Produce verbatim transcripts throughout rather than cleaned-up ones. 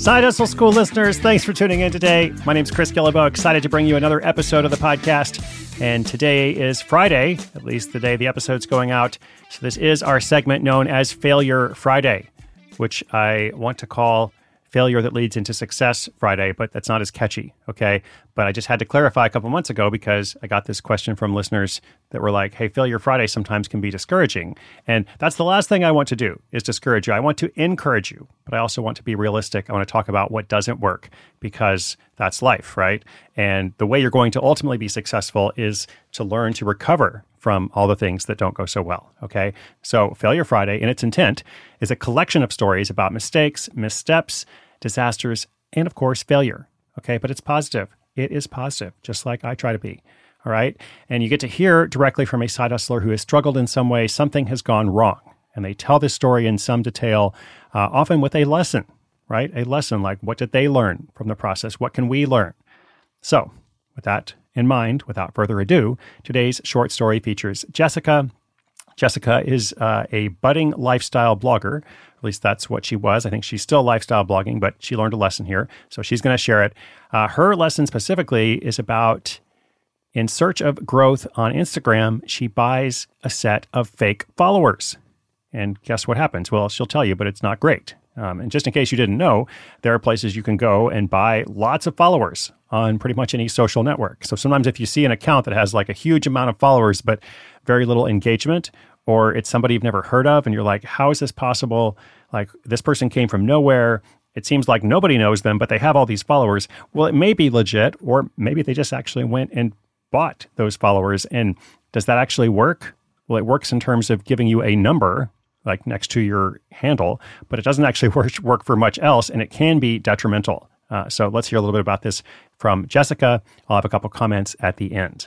Side Hustle School listeners, thanks for tuning in today. My name's Chris Guillebeau, excited to bring you another episode of the podcast. And today is Friday, at least the day the episode's going out. So this is our segment known as Failure Friday, which I want to call Failure That Leads Into Success Friday, but that's not as catchy, okay? But I just had to clarify a couple months ago because I got this question from listeners that were like, hey, Failure Friday sometimes can be discouraging. And that's the last thing I want to do is discourage you. I want to encourage you, but I also want to be realistic. I want to talk about what doesn't work because that's life, right? And the way you're going to ultimately be successful is to learn to recover from all the things that don't go so well, okay? So Failure Friday, in its intent, is a collection of stories about mistakes, missteps, disasters, and of course, failure, okay? But it's positive. It is positive, just like I try to be, all right? And you get to hear directly from a side hustler who has struggled in some way, something has gone wrong. And they tell this story in some detail, uh, often with a lesson, right? A lesson like, what did they learn from the process? What can we learn? So with that in mind, without further ado, today's short story features Jessica. Jessica is uh, a budding lifestyle blogger. At least that's what she was. I think she's still lifestyle blogging, but she learned a lesson here. So she's going to share it. Uh, her lesson specifically is about, in search of growth on Instagram, she buys a set of fake followers. And guess what happens? Well, she'll tell you, but it's not great. Um, and just in case you didn't know, there are places you can go and buy lots of followers on pretty much any social network. So sometimes if you see an account that has like a huge amount of followers, but very little engagement, or it's somebody you've never heard of, and you're like, how is this possible? Like, this person came from nowhere. It seems like nobody knows them, but they have all these followers. Well, it may be legit, or maybe they just actually went and bought those followers. And does that actually work? Well, it works in terms of giving you a number like next to your handle, but it doesn't actually work, work for much else, and it can be detrimental. Uh, so let's hear a little bit about this from Jessica. I'll have a couple comments at the end.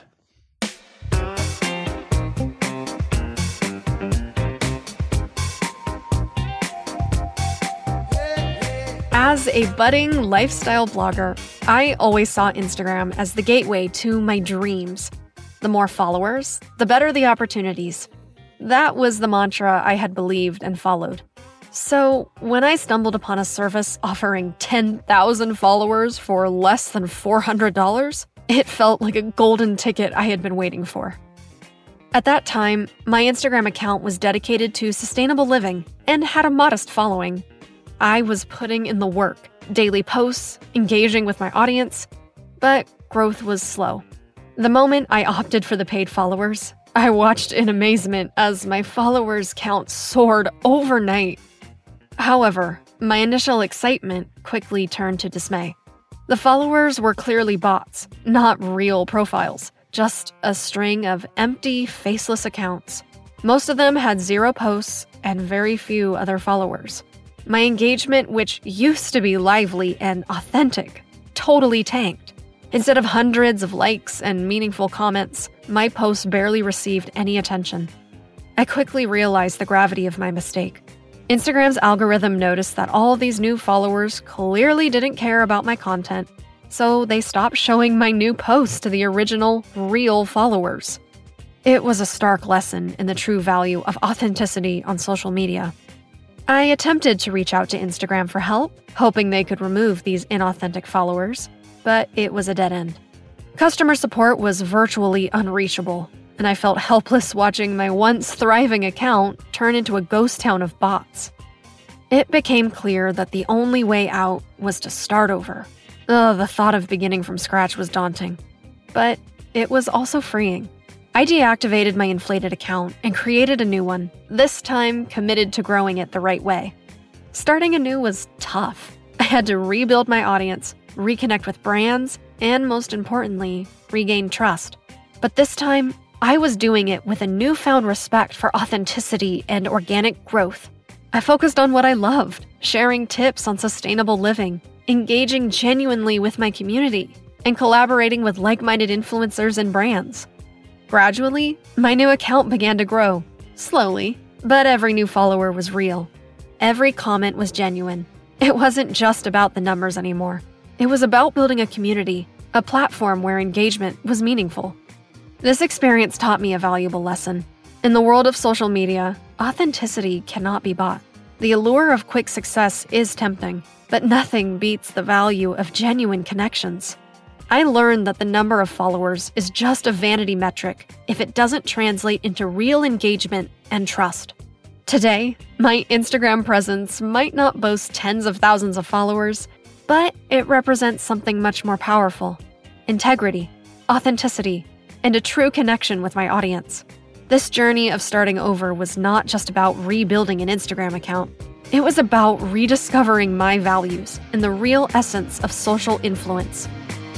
As a budding lifestyle blogger, I always saw Instagram as the gateway to my dreams. The more followers, the better the opportunities. That was the mantra I had believed and followed. So when I stumbled upon a service offering ten thousand followers for less than four hundred dollars, it felt like a golden ticket I had been waiting for. At that time, my Instagram account was dedicated to sustainable living and had a modest following. I was putting in the work, daily posts, engaging with my audience, but growth was slow. The moment I opted for the paid followers, I watched in amazement as my followers count soared overnight. However, my initial excitement quickly turned to dismay. The followers were clearly bots, not real profiles, just a string of empty, faceless accounts. Most of them had zero posts and very few other followers. My engagement, which used to be lively and authentic, totally tanked. Instead of hundreds of likes and meaningful comments, my posts barely received any attention. I quickly realized the gravity of my mistake. Instagram's algorithm noticed that all of these new followers clearly didn't care about my content, so they stopped showing my new posts to the original, real followers. It was a stark lesson in the true value of authenticity on social media. I attempted to reach out to Instagram for help, hoping they could remove these inauthentic followers, but it was a dead end. Customer support was virtually unreachable, and I felt helpless watching my once thriving account turn into a ghost town of bots. It became clear that the only way out was to start over. Ugh, the thought of beginning from scratch was daunting, but it was also freeing. I deactivated my inflated account and created a new one, this time committed to growing it the right way. Starting anew was tough. I had to rebuild my audience, reconnect with brands, and most importantly, regain trust. But this time, I was doing it with a newfound respect for authenticity and organic growth. I focused on what I loved, sharing tips on sustainable living, engaging genuinely with my community, and collaborating with like-minded influencers and brands. Gradually, my new account began to grow, slowly, but every new follower was real. Every comment was genuine. It wasn't just about the numbers anymore. It was about building a community, a platform where engagement was meaningful. This experience taught me a valuable lesson. In the world of social media, authenticity cannot be bought. The allure of quick success is tempting, but nothing beats the value of genuine connections. I learned that the number of followers is just a vanity metric if it doesn't translate into real engagement and trust. Today, my Instagram presence might not boast tens of thousands of followers, but it represents something much more powerful: integrity, authenticity, and a true connection with my audience. This journey of starting over was not just about rebuilding an Instagram account. It was about rediscovering my values and the real essence of social influence.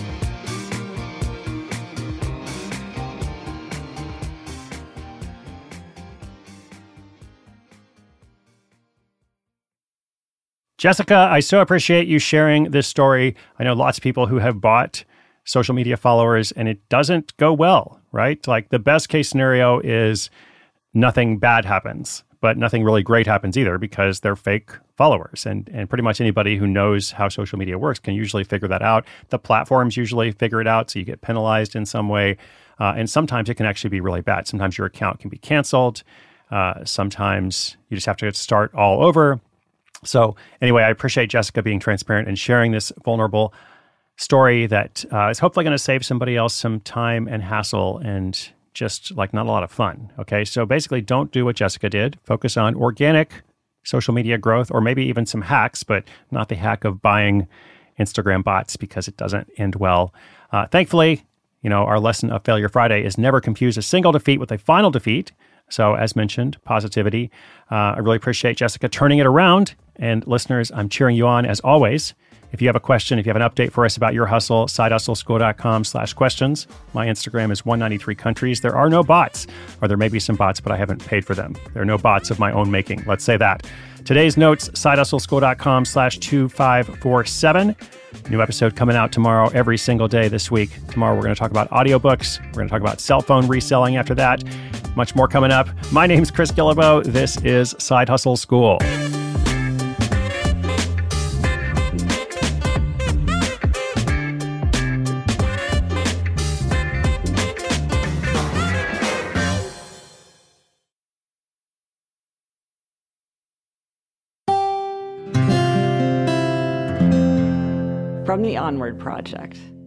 Jessica, I so appreciate you sharing this story. I know lots of people who have bought social media followers and it doesn't go well, right? Like the best case scenario is nothing bad happens, but nothing really great happens either because they're fake followers. And, and pretty much anybody who knows how social media works can usually figure that out. The platforms usually figure it out, so you get penalized in some way. Uh, and sometimes it can actually be really bad. Sometimes your account can be canceled. Uh, sometimes you just have to start all over. So anyway, I appreciate Jessica being transparent and sharing this vulnerable story that uh, is hopefully going to save somebody else some time and hassle and just like not a lot of fun. Okay, so basically don't do what Jessica did. Focus on organic social media growth, or maybe even some hacks, but not the hack of buying Instagram bots because it doesn't end well. Uh, thankfully, you know, our lesson of Failure Friday is never confuse a single defeat with a final defeat. So as mentioned, positivity. Uh, I really appreciate Jessica turning it around. And listeners, I'm cheering you on as always. If you have a question, if you have an update for us about your hustle, sidehustleschool.com slash questions. My Instagram is one ninety-three countries. There are no bots, or there may be some bots, but I haven't paid for them. There are no bots of my own making. Let's say that. Today's notes, sidehustleschool.com slash 2547. New episode coming out tomorrow, every single day this week. Tomorrow we're going to talk about audiobooks. We're going to talk about cell phone reselling after that. Much more coming up. My name's Chris Guillebeau. This is Side Hustle School. From the Onward Project.